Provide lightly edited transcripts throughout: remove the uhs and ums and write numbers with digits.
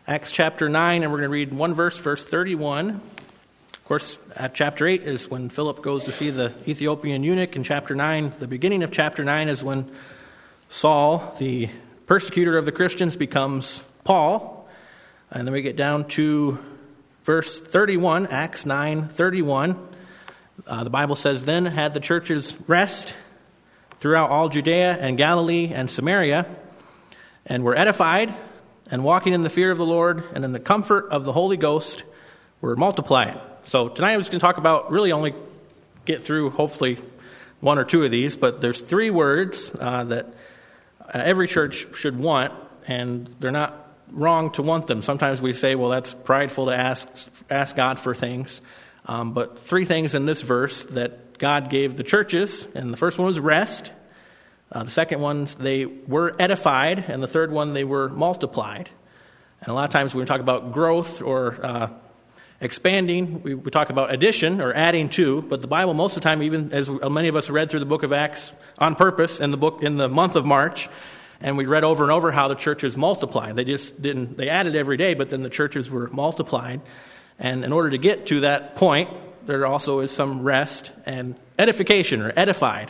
Acts chapter 9, and we're going to read one verse, verse 31. Of course, at chapter 8 is when Philip goes to see the Ethiopian eunuch. In chapter 9, the beginning of chapter 9 is when Saul, the persecutor of the Christians, becomes Paul. And then we get down to verse 31, Acts 9:31. The Bible says, "Then had the churches rest throughout all Judea and Galilee and Samaria, and were edified, and walking in the fear of the Lord and in the comfort of the Holy Ghost were multiplying." So tonight I was going to talk about, really only get through hopefully one or two of these, but there's three words that every church should want, and they're not wrong to want them. Sometimes we say, well, that's prideful to ask God for things. But three things in this verse that God gave the churches, and the first one was rest. The second one, they were edified, and the third one, they were multiplied. And a lot of times when we talk about growth or expanding, we talk about addition or adding to, but the Bible most of the time, even as many of us read through the book of Acts on purpose in the month of March, and we read over and over how the churches multiplied. They added every day, but then the churches were multiplied. And in order to get to that point, there also is some rest and edification or edified.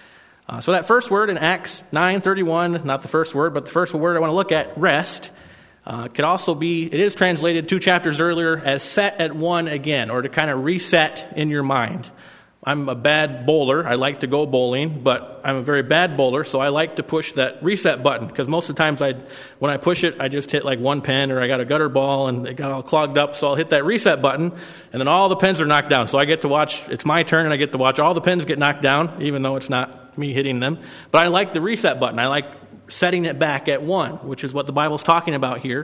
So that first word in Acts 9:31, not the first word, but the first word I want to look at, rest, could also be, it is translated 2 chapters earlier as set at one again, or to kind of reset in your mind. I'm a bad bowler. I like to go bowling, but I'm a very bad bowler, so I like to push that reset button, because most of the times when I push it, I just hit like one pin, or I got a gutter ball and it got all clogged up, so I'll hit that reset button, and then all the pins are knocked down. So I get to watch, it's my turn, and I get to watch all the pins get knocked down, even though it's not me hitting them. But I like the reset button. I like setting it back at one, which is what the Bible's talking about here,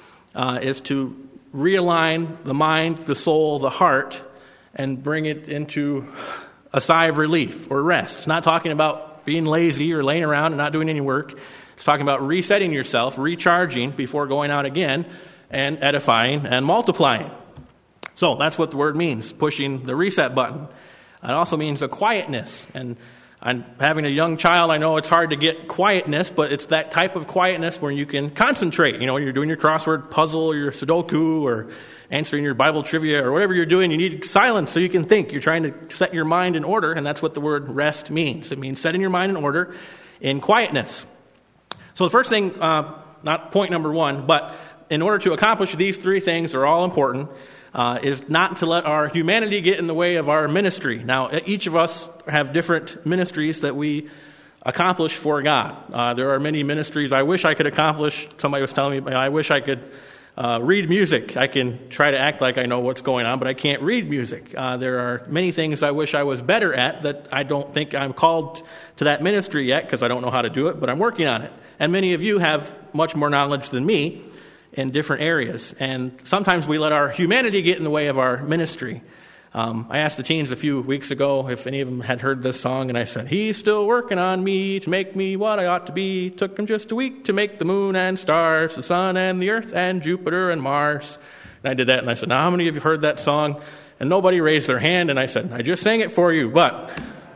is to realign the mind, the soul, the heart, and bring it into a sigh of relief or rest. It's not talking about being lazy or laying around and not doing any work. It's talking about resetting yourself, recharging before going out again, and edifying and multiplying. So that's what the word means, pushing the reset button. It also means a quietness. And I'm having a young child, I know it's hard to get quietness, but it's that type of quietness where you can concentrate. You know, you're doing your crossword puzzle, your Sudoku, or answering your Bible trivia, or whatever you're doing, you need silence so you can think. You're trying to set your mind in order, and that's what the word rest means. It means setting your mind in order in quietness. So the first thing, not point number one, but in order to accomplish these three things, they're all important, is not to let our humanity get in the way of our ministry. Now, each of us have different ministries that we accomplish for God. There are many ministries I wish I could accomplish. Somebody was telling me, I wish I could read music. I can try to act like I know what's going on, but I can't read music. There are many things I wish I was better at that I don't think I'm called to that ministry yet, because I don't know how to do it, but I'm working on it. And many of you have much more knowledge than me in different areas. And sometimes we let our humanity get in the way of our ministry. I asked the teens a few weeks ago if any of them had heard this song, and I said, "He's still working on me to make me what I ought to be. Took him just a week to make the moon and stars, the sun and the earth and Jupiter and Mars." And I did that, and I said, "Now, how many of you have heard that song?" And nobody raised their hand, and I said, "I just sang it for you, but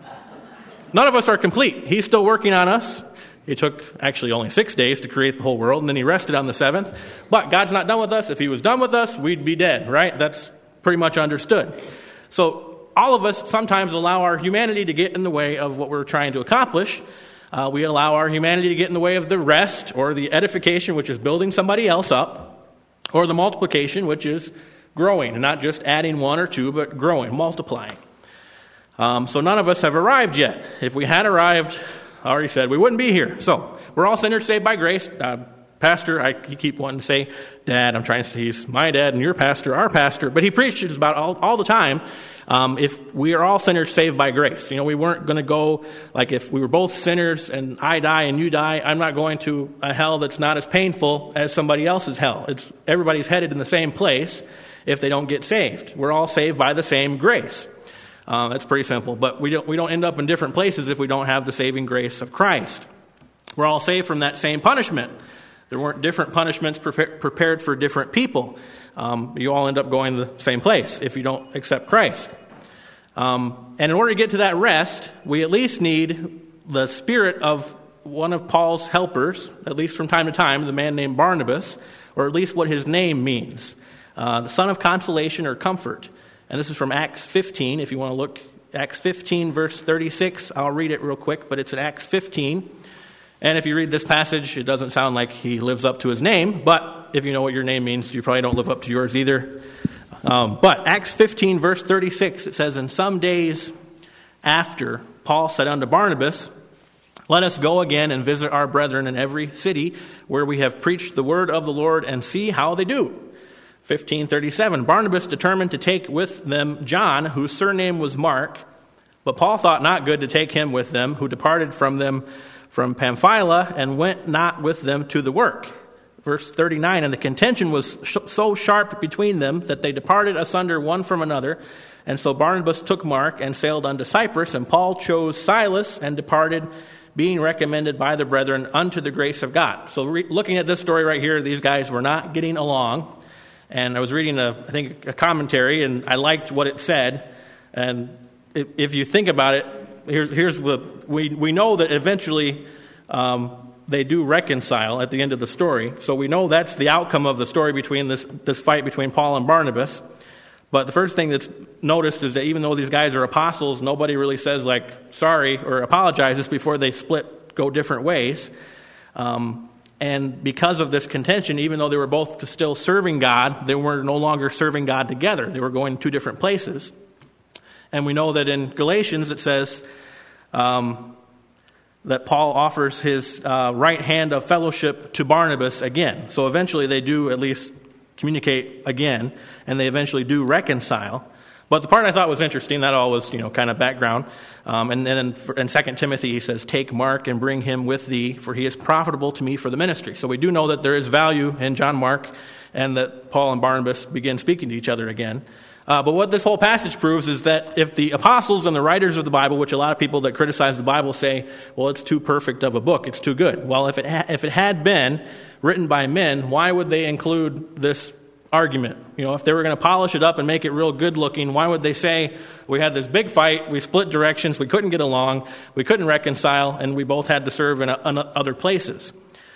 none of us are complete. He's still working on us." It took actually only 6 days to create the whole world, and then he rested on the seventh. But God's not done with us. If he was done with us, we'd be dead, right? That's pretty much understood. So all of us sometimes allow our humanity to get in the way of what we're trying to accomplish. We allow our humanity to get in the way of the rest, or the edification, which is building somebody else up, or the multiplication, which is growing, and not just adding one or two, but growing, multiplying. So none of us have arrived yet. If we had arrived, I already said, we wouldn't be here. So we're all sinners saved by grace. Pastor, you keep wanting to say dad. I'm trying to say he's my dad and your pastor, our pastor. But he preaches about all the time, if we are all sinners saved by grace. You know, we weren't going to go, like if we were both sinners and I die and you die, I'm not going to a hell that's not as painful as somebody else's hell. Everybody's headed in the same place if they don't get saved. We're all saved by the same grace. That's pretty simple. But we don't end up in different places if we don't have the saving grace of Christ. We're all saved from that same punishment. There weren't different punishments prepared for different people. You all end up going to the same place if you don't accept Christ. And in order to get to that rest, we at least need the spirit of one of Paul's helpers, at least from time to time, the man named Barnabas, or at least what his name means. The son of consolation or comfort. And this is from Acts 15. If you want to look, Acts 15, verse 36. I'll read it real quick, but it's in Acts 15. And if you read this passage, it doesn't sound like he lives up to his name. But if you know what your name means, you probably don't live up to yours either. But Acts 15, verse 36, it says, "And some days after, Paul said unto Barnabas, Let us go again and visit our brethren in every city where we have preached the word of the Lord and see how they do." 15:37, "Barnabas determined to take with them John, whose surname was Mark. But Paul thought not good to take him with them, who departed from them from Pamphylia and went not with them to the work." Verse 39, "And the contention was so sharp between them that they departed asunder one from another. And so Barnabas took Mark and sailed unto Cyprus, and Paul chose Silas and departed, being recommended by the brethren unto the grace of God." So looking at this story right here, these guys were not getting along. And I was reading, a commentary, and I liked what it said. And if you think about it, here's what we know that eventually they do reconcile at the end of the story. So we know that's the outcome of the story between this fight between Paul and Barnabas. But the first thing that's noticed is that even though these guys are apostles, nobody really says, like, sorry or apologizes before they go different ways. And because of this contention, even though they were both still serving God, they were no longer serving God together. They were going two different places. And we know that in Galatians it says that Paul offers his right hand of fellowship to Barnabas again. So eventually they do at least communicate again, and they eventually do reconcile. But the part I thought was interesting, that all was, kind of background. And then in 2 Timothy, he says, "Take Mark and bring him with thee, for he is profitable to me for the ministry." So we do know that there is value in John Mark, and that Paul and Barnabas begin speaking to each other again. But what this whole passage proves is that if the apostles and the writers of the Bible, which a lot of people that criticize the Bible say, well, it's too perfect of a book, it's too good. Well, if it had been written by men, why would they include this argument? If they were going to polish it up and make it real good looking, why would they say, we had this big fight, we split directions, we couldn't get along, we couldn't reconcile, and we both had to serve in other places?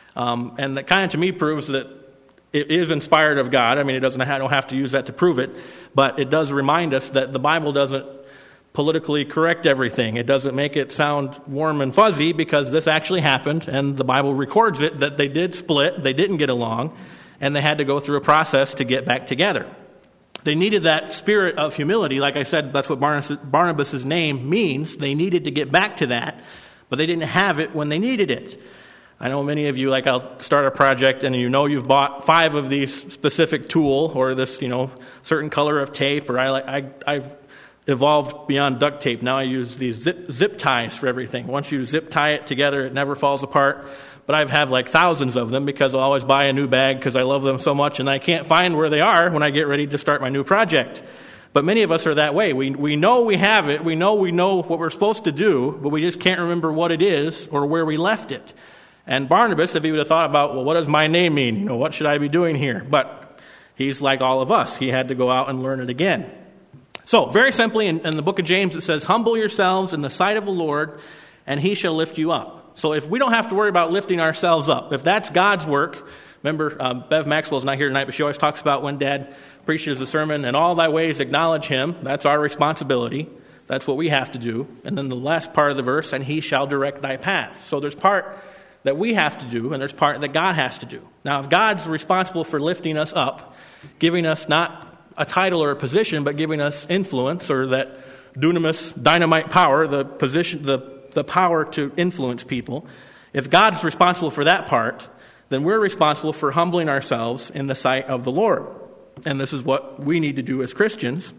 And that kind of, to me, proves that it is inspired of God. I mean, I don't have to use that to prove it, but it does remind us that the Bible doesn't politically correct everything. It doesn't make it sound warm and fuzzy, because this actually happened, and the Bible records it, that they did split, they didn't get along, and they had to go through a process to get back together. They needed that spirit of humility. Like I said, that's what Barnabas' name means. They needed to get back to that, but they didn't have it when they needed it. I know many of you, I'll start a project and you've bought 5 of these specific tool or this, certain color of tape, or I've evolved beyond duct tape. Now I use these zip ties for everything. Once you zip tie it together, it never falls apart. But I have thousands of them, because I'll always buy a new bag because I love them so much, and I can't find where they are when I get ready to start my new project. But many of us are that way. We know we have it. We know what we're supposed to do, but we just can't remember what it is or where we left it. And Barnabas, if he would have thought about, well, what does my name mean? What should I be doing here? But he's like all of us. He had to go out and learn it again. So, very simply, in the book of James, it says, "Humble yourselves in the sight of the Lord, and he shall lift you up." So if we don't have to worry about lifting ourselves up, if that's God's work, remember, Bev Maxwell's not here tonight, but she always talks about when Dad preaches the sermon, "In all thy ways acknowledge him." That's our responsibility. That's what we have to do. And then the last part of the verse, "and he shall direct thy path." So there's part that we have to do, and there's part that God has to do. Now, if God's responsible for lifting us up, giving us not a title or a position, but giving us influence, or that dunamis, dynamite power, the position, the power to influence people, if God's responsible for that part, then we're responsible for humbling ourselves in the sight of the Lord. And this is what we need to do as Christians.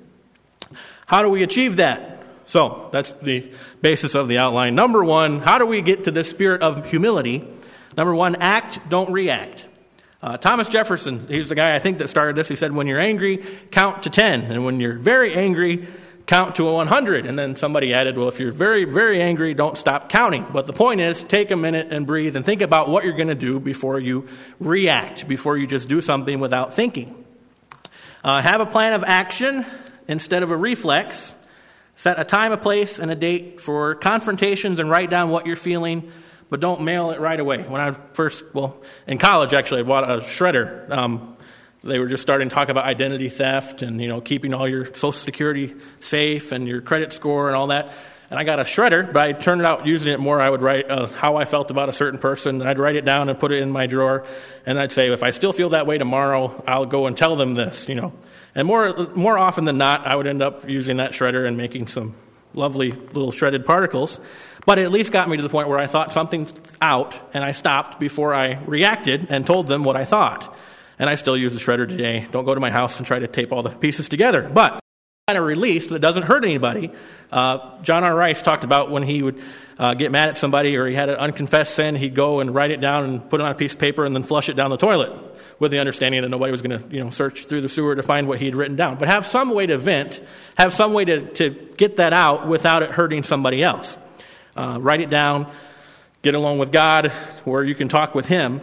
How do we achieve that? So that's the basis of the outline. Number 1, how do we get to this spirit of humility? Number 1, act, don't react. Thomas Jefferson, he's the guy I think that started this. He said, when you're angry, count to 10. And when you're very angry, count to 100. And then somebody added, well, if you're very, very angry, don't stop counting. But the point is, take a minute and breathe and think about what you're going to do before you react, before you just do something without thinking. Have a plan of action instead of a reflex. Set a time, a place, and a date for confrontations, and write down what you're feeling but don't mail it right away. When I in college, actually, I bought a shredder. They were just starting to talk about identity theft and, keeping all your Social Security safe and your credit score and all that. And I got a shredder, but I turned out using it more. I would write how I felt about a certain person. And I'd write it down and put it in my drawer. And I'd say, if I still feel that way tomorrow, I'll go and tell them this, And more often than not, I would end up using that shredder and making some lovely little shredded particles. But it at least got me to the point where I thought something out, and I stopped before I reacted and told them what I thought. And I still use the shredder today. Don't go to my house and try to tape all the pieces together. But kind of release that doesn't hurt anybody. John R. Rice talked about when he would get mad at somebody or he had an unconfessed sin, he'd go and write it down and put it on a piece of paper and then flush it down the toilet with the understanding that nobody was going to search through the sewer to find what he'd written down. But have some way to vent, have some way to get that out without it hurting somebody else. Write it down, get along with God where you can talk with Him.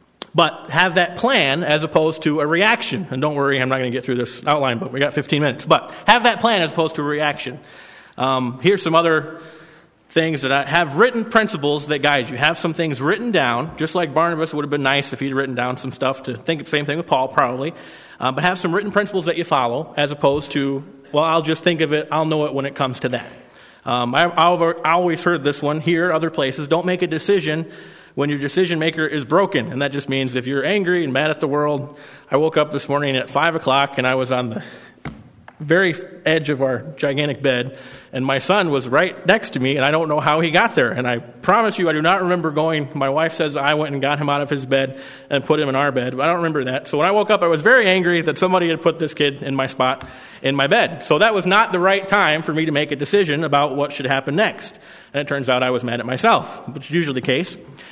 But have that plan as opposed to a reaction. And don't worry, I'm not going to get through this outline, but we got 15 minutes. But have that plan as opposed to a reaction. Here's some other things that I have written principles that guide you. Have some things written down, just like Barnabas. It would have been nice if he'd written down some stuff to think the same thing with Paul, probably. But have some written principles that you follow as opposed to, well, I'll just think of it, I'll know it when it comes to that. I've always heard this one here, other places. Don't make a decision when your decision maker is broken. And that just means if you're angry and mad at the world. I woke up this morning at 5 o'clock and I was on the very edge of our gigantic bed, and my son was right next to me, and I don't know how he got there. And I promise you, I do not remember going. My wife says I went and got him out of his bed and put him in our bed, but I don't remember that. So when I woke up, I was very angry that somebody had put this kid in my spot in my bed. So that was not the right time for me to make a decision about what should happen next. And it turns out I was mad at myself, which is usually the case.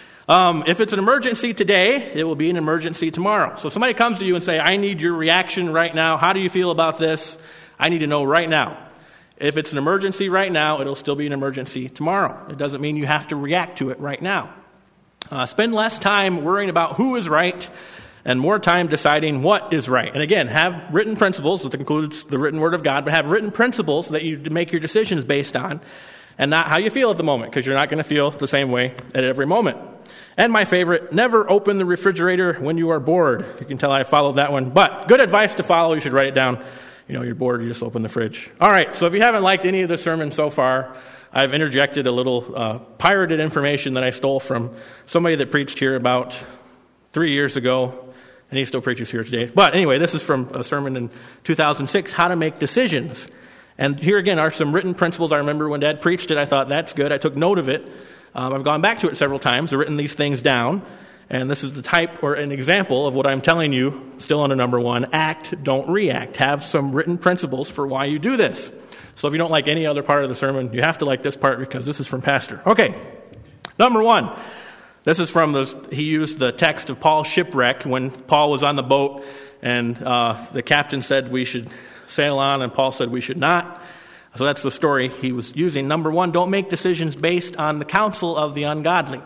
If it's an emergency today, it will be an emergency tomorrow. So somebody comes to you and say, I need your reaction right now. How do you feel about this? I need to know right now. If it's an emergency right now, it'll still be an emergency tomorrow. It doesn't mean you have to react to it right now. Spend less time worrying about who is right and more time deciding what is right. And again, have written principles, which includes the written word of God, but have written principles that you make your decisions based on and not how you feel at the moment, because you're not going to feel the same way at every moment. And my favorite, never open the refrigerator when you are bored. You can tell I followed that one. But good advice to follow. You should write it down. You're bored, you just open the fridge. All right, so if you haven't liked any of the sermon so far, I've interjected a little pirated information that I stole from somebody that preached here about 3 years ago, and he still preaches here today. But anyway, this is from a sermon in 2006, How to Make Decisions. And here again are some written principles. I remember when Dad preached it, I thought, that's good. I took note of it. I've gone back to it several times. I've written these things down. And this is the type or an example of what I'm telling you, still under number 1, act, don't react. Have some written principles for why you do this. So if you don't like any other part of the sermon, you have to like this part because this is from Pastor. Okay, number 1. This is he used the text of Paul's shipwreck when Paul was on the boat and the captain said we should sail on and Paul said we should not. So that's the story he was using. Number 1, don't make decisions based on the counsel of the ungodly.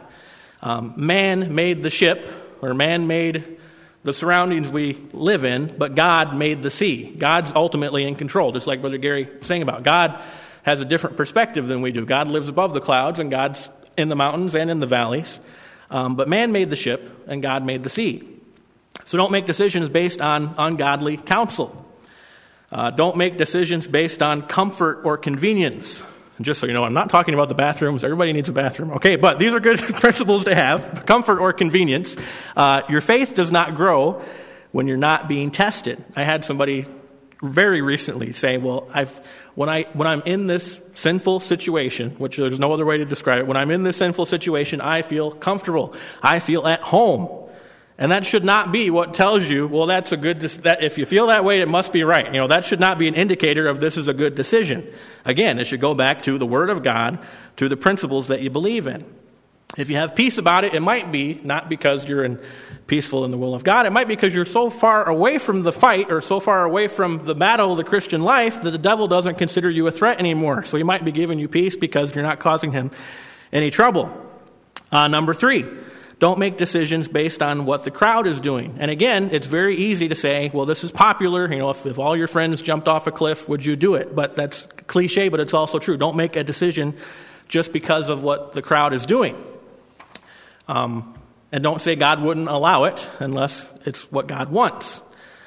Man made the ship, or man made the surroundings we live in, but God made the sea. God's ultimately in control, just like Brother Gary was saying about. God has a different perspective than we do. God lives above the clouds, and God's in the mountains and in the valleys. But man made the ship, and God made the sea. So don't make decisions based on ungodly counsel. Don't make decisions based on comfort or convenience. And just so you know, I'm not talking about the bathrooms. Everybody needs a bathroom. Okay, but these are good principles to have, comfort or convenience. Your faith does not grow when you're not being tested. I had somebody very recently say, well, when I'm in this sinful situation, which there's no other way to describe it, when I'm in this sinful situation, I feel comfortable. I feel at home. And that should not be what tells you, well, that's a good, that if you feel that way, it must be right. That should not be an indicator of this is a good decision. Again, it should go back to the Word of God, to the principles that you believe in. If you have peace about it, it might be not because you're peaceful in the will of God. It might be because you're so far away from the fight or so far away from the battle of the Christian life that the devil doesn't consider you a threat anymore. So he might be giving you peace because you're not causing him any trouble. Number 3. Don't make decisions based on what the crowd is doing. And again, it's very easy to say, well, this is popular. If all your friends jumped off a cliff, would you do it? But that's cliche, but it's also true. Don't make a decision just because of what the crowd is doing. And don't say God wouldn't allow it unless it's what God wants.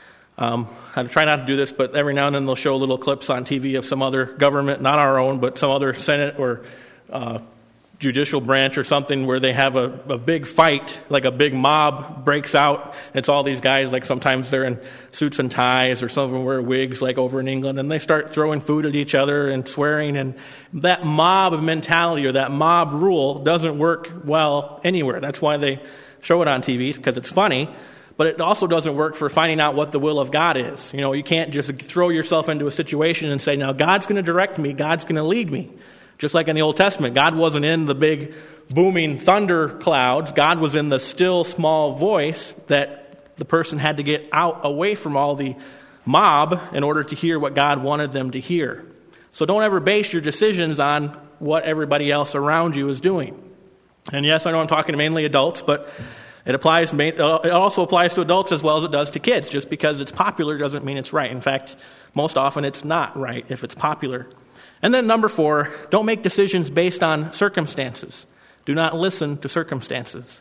I try not to do this, but every now and then they'll show little clips on TV of some other government, not our own, but some other Senate or judicial branch or something where they have a big fight, like a big mob breaks out. It's all these guys, like sometimes they're in suits and ties, or some of them wear wigs like over in England, and they start throwing food at each other and swearing. And that mob mentality or that mob rule doesn't work well anywhere. That's why they show it on TV, because it's funny. But it also doesn't work for finding out what the will of God is. You know, you can't just throw yourself into a situation and say, now God's going to direct me, God's going to lead me. Just like in the Old Testament, God wasn't in the big booming thunder clouds. God was in the still small voice that the person had to get out away from all the mob in order to hear what God wanted them to hear. So don't ever base your decisions on what everybody else around you is doing. And yes, I know I'm talking to mainly adults, but it also applies to adults as well as it does to kids. Just because it's popular doesn't mean it's right. In fact, most often it's not right if it's popular. And then number 4, don't make decisions based on circumstances. Do not listen to circumstances.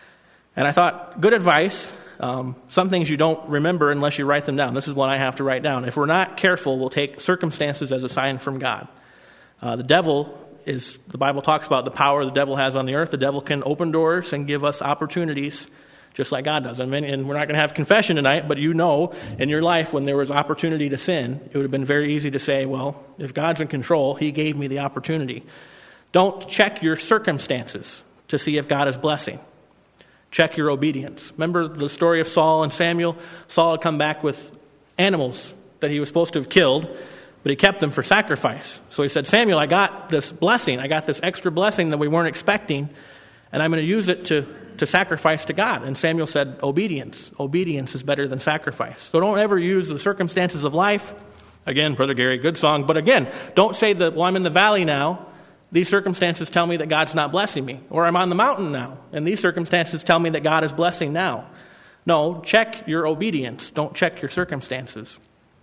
And I thought, good advice. Some things you don't remember unless you write them down. This is what I have to write down. If we're not careful, we'll take circumstances as a sign from God. The devil is, the Bible talks about the power the devil has on the earth. The devil can open doors and give us opportunities just like God does. And we're not going to have confession tonight, but you know in your life when there was opportunity to sin, it would have been very easy to say, well, if God's in control, he gave me the opportunity. Don't check your circumstances to see if God is blessing. Check your obedience. Remember the story of Saul and Samuel? Saul had come back with animals that he was supposed to have killed, but he kept them for sacrifice. So he said, Samuel, I got this blessing. I got this extra blessing that we weren't expecting, and I'm going to use it to sacrifice to God. And Samuel said, obedience. Obedience is better than sacrifice. So don't ever use the circumstances of life. Again, Brother Gary, good song. But again, don't say that, well, I'm in the valley now. These circumstances tell me that God's not blessing me. Or I'm on the mountain now, and these circumstances tell me that God is blessing now. No, check your obedience. Don't check your circumstances.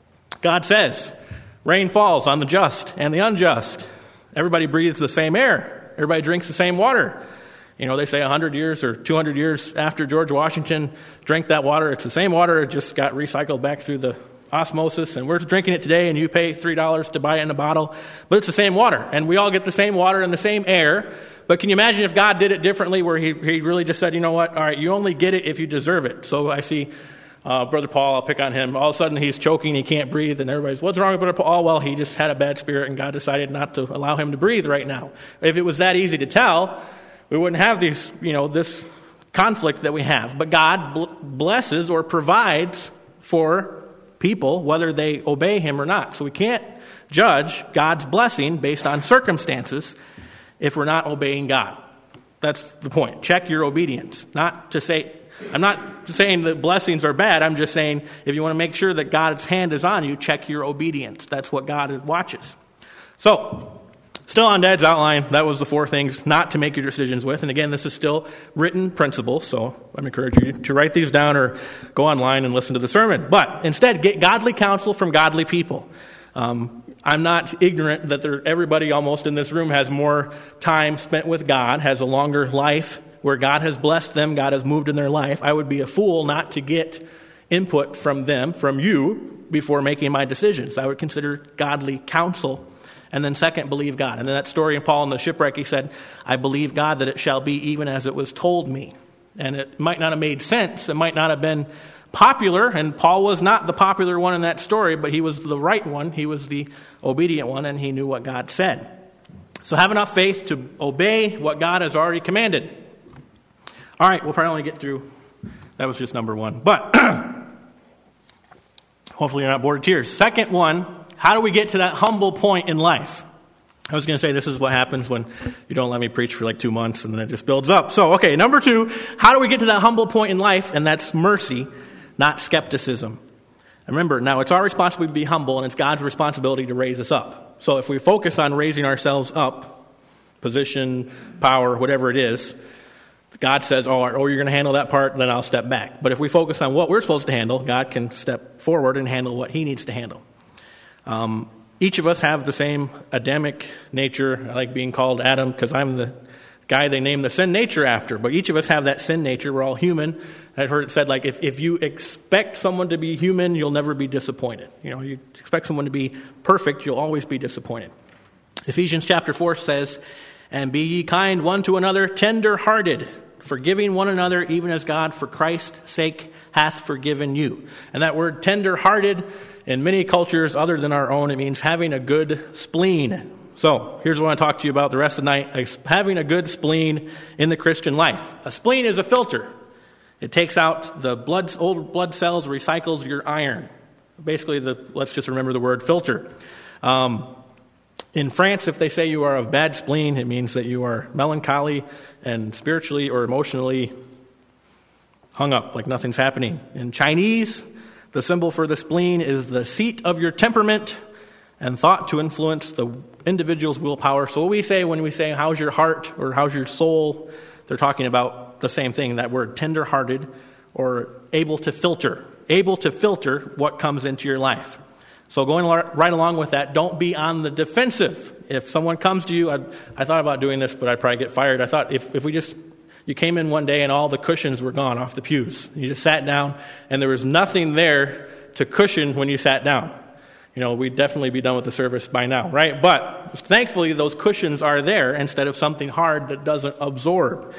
God says, rain falls on the just and the unjust. Everybody breathes the same air. Everybody drinks the same water. You know, they say 100 years or 200 years after George Washington drank that water, it's the same water. It just got recycled back through the osmosis, and we're drinking it today, and you pay $3 to buy it in a bottle. But it's the same water, and we all get the same water and the same air. But can you imagine if God did it differently, where he really just said, you know what, all right, you only get it if you deserve it. So I see Brother Paul, I'll pick on him. All of a sudden he's choking, he can't breathe, and everybody's, what's wrong with Brother Paul? Oh, well, he just had a bad spirit, and God decided not to allow him to breathe right now. If it was that easy to tell, we wouldn't have these, this conflict that we have. But God blesses or provides for people, whether they obey him or not. So we can't judge God's blessing based on circumstances if we're not obeying God. That's the point. Check your obedience. I'm not saying that blessings are bad. I'm just saying if you want to make sure that God's hand is on you, check your obedience. That's what God watches. So, still on Dad's outline, that was the 4 things not to make your decisions with. And again, this is still written principles, so I encourage you to write these down or go online and listen to the sermon. But instead, get godly counsel from godly people. I'm not ignorant that everybody almost in this room has more time spent with God, has a longer life where God has blessed them, God has moved in their life. I would be a fool not to get input from them, from you, before making my decisions. I would consider godly counsel. And then second, believe God. And then that story in Paul in the shipwreck, he said, I believe God that it shall be even as it was told me. And it might not have made sense. It might not have been popular. And Paul was not the popular one in that story, but he was the right one. He was the obedient one, and he knew what God said. So have enough faith to obey what God has already commanded. All right, we'll probably only get through. That was just number 1. But hopefully you're not bored of tears. Second one, how do we get to that humble point in life? I was going to say this is what happens when you don't let me preach for like 2 months and then it just builds up. So, okay, number 2, how do we get to that humble point in life? And that's mercy, not skepticism. And remember, now it's our responsibility to be humble, and it's God's responsibility to raise us up. So if we focus on raising ourselves up, position, power, whatever it is, God says, oh, you're going to handle that part, then I'll step back. But if we focus on what we're supposed to handle, God can step forward and handle what he needs to handle. Each of us have the same Adamic nature. I like being called Adam because I'm the guy they named the sin nature after. But each of us have that sin nature. We're all human. I've heard it said, like, if you expect someone to be human, you'll never be disappointed. You expect someone to be perfect, you'll always be disappointed. Ephesians chapter 4 says, "And be ye kind one to another, tender-hearted, forgiving one another, even as God for Christ's sake hath forgiven you." And that word tender-hearted, in many cultures other than our own, it means having a good spleen. So here's what I want to talk to you about the rest of the night, having a good spleen in the Christian life. A spleen is a filter. It takes out the old blood cells, recycles your iron. Basically, let's just remember the word filter. In France, if they say you are of bad spleen, it means that you are melancholy and spiritually or emotionally hung up, like nothing's happening. In Chinese, the symbol for the spleen is the seat of your temperament and thought to influence the individual's willpower. So what we say when we say, how's your heart or how's your soul, they're talking about the same thing, that word tender-hearted or able to filter what comes into your life. So going right along with that, don't be on the defensive. If someone comes to you, I thought about doing this, but I'd probably get fired. I thought if you came in one day and all the cushions were gone off the pews. You just sat down and there was nothing there to cushion when you sat down. We'd definitely be done with the service by now, right? But thankfully those cushions are there instead of something hard that doesn't absorb.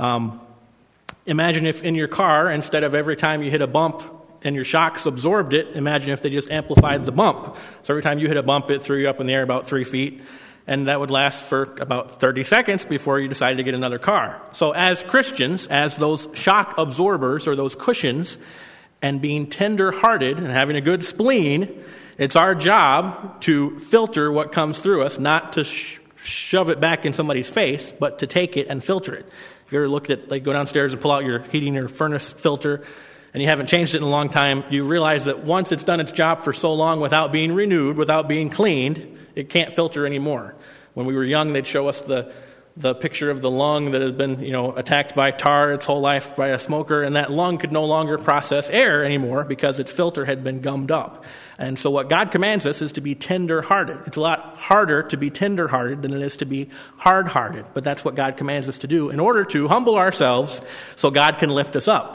Imagine if in your car, instead of every time you hit a bump, and your shocks absorbed it, imagine if they just amplified the bump. So every time you hit a bump, it threw you up in the air about 3 feet, and that would last for about 30 seconds before you decided to get another car. So as Christians, as those shock absorbers or those cushions, and being tender-hearted and having a good spleen, it's our job to filter what comes through us, not to shove it back in somebody's face, but to take it and filter it. If you ever looked at, go downstairs and pull out your heating or furnace filter, and you haven't changed it in a long time, you realize that once it's done its job for so long without being renewed, without being cleaned, it can't filter anymore. When we were young, they'd show us the picture of the lung that had been, attacked by tar its whole life by a smoker, and that lung could no longer process air anymore because its filter had been gummed up. And so what God commands us is to be tender-hearted. It's a lot harder to be tender-hearted than it is to be hard-hearted, but that's what God commands us to do in order to humble ourselves so God can lift us up.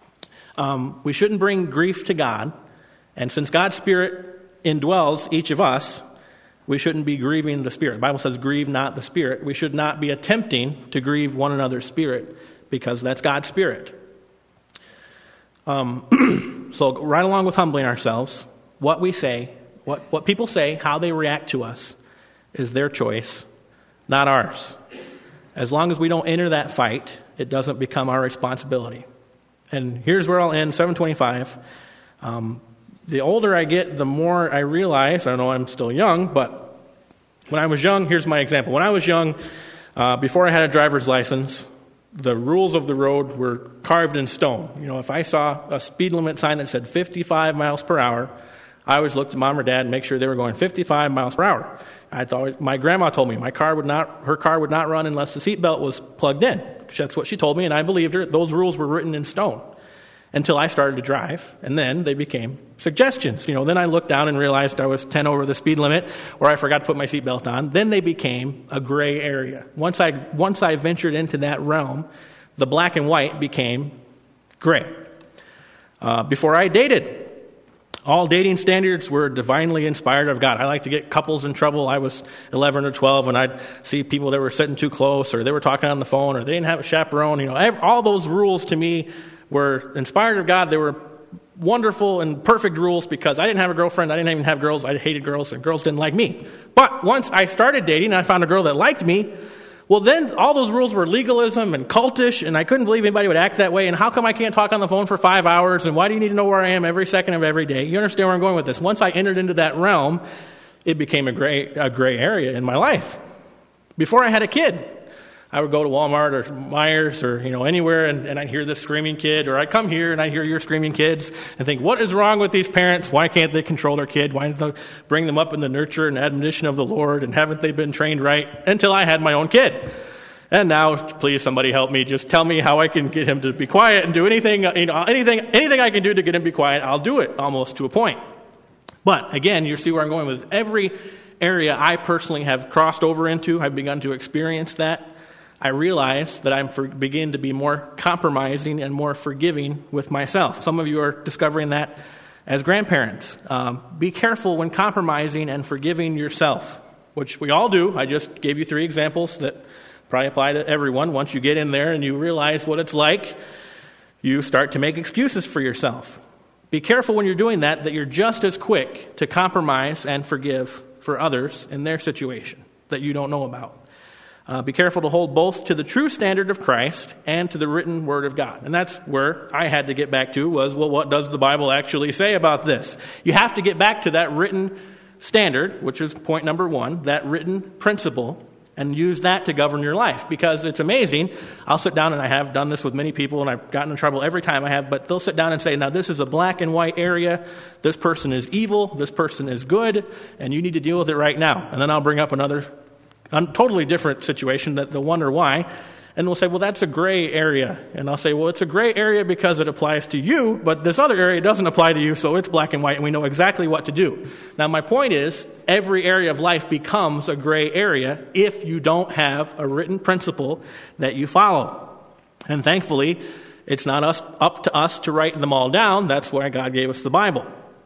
We shouldn't bring grief to God, and since God's Spirit indwells each of us, we shouldn't be grieving the Spirit. The Bible says, grieve not the Spirit. We should not be attempting to grieve one another's spirit, because that's God's Spirit. So right along with humbling ourselves, what we say, what people say, how they react to us, is their choice, not ours. As long as we don't enter that fight, it doesn't become our responsibility. And here's where I'll end, 7:25. The older I get, the more I realize, I know I'm still young, but when I was young, here's my example. When I was young, before I had a driver's license, the rules of the road were carved in stone. If I saw a speed limit sign that said 55 miles per hour, I always looked at mom or dad and make sure they were going 55 miles per hour. I thought, my grandma told me her car would not run unless the seatbelt was plugged in. That's what she told me, and I believed her. Those rules were written in stone until I started to drive, and then they became suggestions. Then I looked down and realized I was 10 over the speed limit, or I forgot to put my seatbelt on. Then they became a gray area. Once I ventured into that realm, the black and white became gray. Before I dated, all dating standards were divinely inspired of God. I like to get couples in trouble. I was 11 or 12, and I'd see people that were sitting too close, or they were talking on the phone, or they didn't have a chaperone. All those rules to me were inspired of God. They were wonderful and perfect rules because I didn't have a girlfriend. I didn't even have girls. I hated girls, and girls didn't like me. But once I started dating and I found a girl that liked me, well, then all those rules were legalism and cultish, and I couldn't believe anybody would act that way. And how come I can't talk on the phone for 5 hours? And why do you need to know where I am every second of every day? You understand where I'm going with this? Once I entered into that realm, it became a gray area in my life. Before I had a kid, I would go to Walmart or Myers or anywhere, and I'd hear this screaming kid, or I'd come here and I'd hear your screaming kids and think, what is wrong with these parents? Why can't they control their kid? Why don't they bring them up in the nurture and admonition of the Lord? And haven't they been trained right? Until I had my own kid. And now, please, somebody help me. Just tell me how I can get him to be quiet and do anything I can do to get him to be quiet. I'll do it almost to a point. But again, you see where I'm going with every area I personally have crossed over into. I've begun to experience that. I realize that I'm beginning to be more compromising and more forgiving with myself. Some of you are discovering that as grandparents. Be careful when compromising and forgiving yourself, which we all do. I just gave you 3 examples that probably apply to everyone. Once you get in there and you realize what it's like, you start to make excuses for yourself. Be careful when you're doing that you're just as quick to compromise and forgive for others in their situation that you don't know about. Be careful to hold both to the true standard of Christ and to the written Word of God. And that's where I had to get back to was, well, what does the Bible actually say about this? You have to get back to that written standard, which is point number 1, that written principle, and use that to govern your life. Because it's amazing. I'll sit down, and I have done this with many people, and I've gotten in trouble every time I have, but they'll sit down and say, now this is a black and white area. This person is evil. This person is good, and you need to deal with it right now. And then I'll bring up another totally different situation that they'll wonder why. And we'll say, well, that's a gray area. And I'll say, well, it's a gray area because it applies to you, but this other area doesn't apply to you, so it's black and white, and we know exactly what to do. Now, my point is, every area of life becomes a gray area if you don't have a written principle that you follow. And thankfully, it's not up to us to write them all down. That's why God gave us the Bible.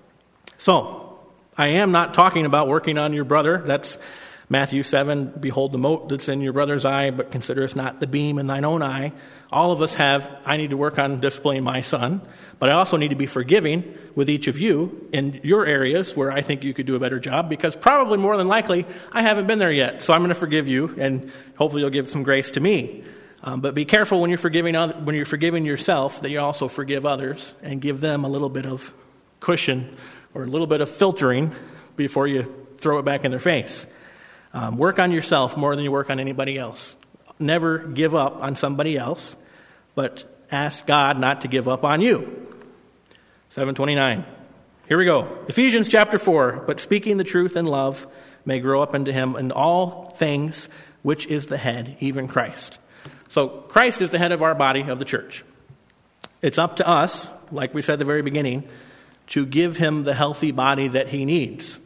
So, I am not talking about working on your brother. That's Matthew 7, behold the mote that's in your brother's eye, but consider us not the beam in thine own eye. All of us I need to work on disciplining my son, but I also need to be forgiving with each of you in your areas where I think you could do a better job, because probably more than likely I haven't been there yet. So I'm going to forgive you, and hopefully you'll give some grace to me. But be careful when you're forgiving yourself that you also forgive others and give them a little bit of cushion or a little bit of filtering before you throw it back in their face. Work on yourself more than you work on anybody else. Never give up on somebody else, but ask God not to give up on you. 7:29. Here we go. Ephesians chapter 4. But speaking the truth in love may grow up into him in all things, which is the head, even Christ. So Christ is the head of our body, of the church. It's up to us, like we said at the very beginning, to give him the healthy body that he needs.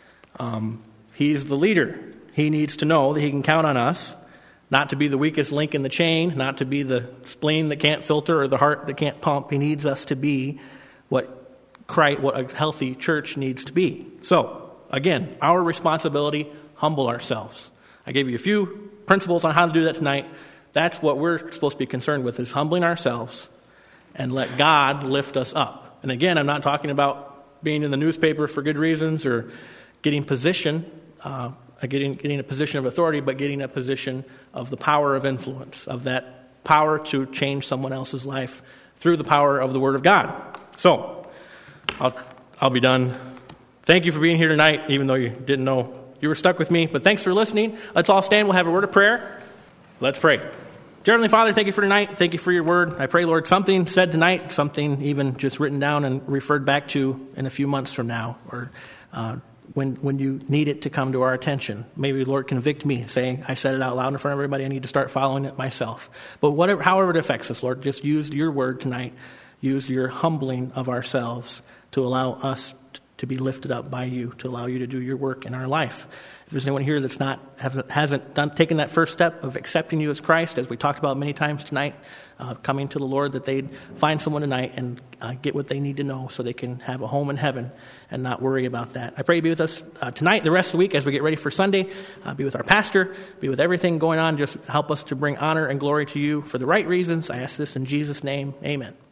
He's the leader. He needs to know that he can count on us, not to be the weakest link in the chain, not to be the spleen that can't filter or the heart that can't pump. He needs us to be what a healthy church needs to be. So, again, our responsibility, humble ourselves. I gave you a few principles on how to do that tonight. That's what we're supposed to be concerned with, is humbling ourselves and let God lift us up. And again, I'm not talking about being in the newspaper for good reasons or getting position, getting a position of authority, but getting a position of the power of influence, of that power to change someone else's life through the power of the Word of God. So, I'll be done. Thank you for being here tonight, even though you didn't know you were stuck with me. But thanks for listening. Let's all stand. We'll have a word of prayer. Let's pray. Dear Heavenly Father, thank you for tonight. Thank you for your word. I pray, Lord, something said tonight, something even just written down and referred back to in a few months from now, or when you need it to come to our attention. Maybe, Lord, convict me, saying I said it out loud in front of everybody. I need to start following it myself. But however it affects us, Lord, just use your word tonight. Use your humbling of ourselves to allow us to be lifted up by you, to allow you to do your work in our life. If there's anyone here that's hasn't taken that first step of accepting you as Christ, as we talked about many times tonight, coming to the Lord, that they'd find someone tonight and get what they need to know so they can have a home in heaven and not worry about that. I pray you be with us tonight, the rest of the week as we get ready for Sunday. Be with our pastor, be with everything going on. Just help us to bring honor and glory to you for the right reasons. I ask this in Jesus' name. Amen.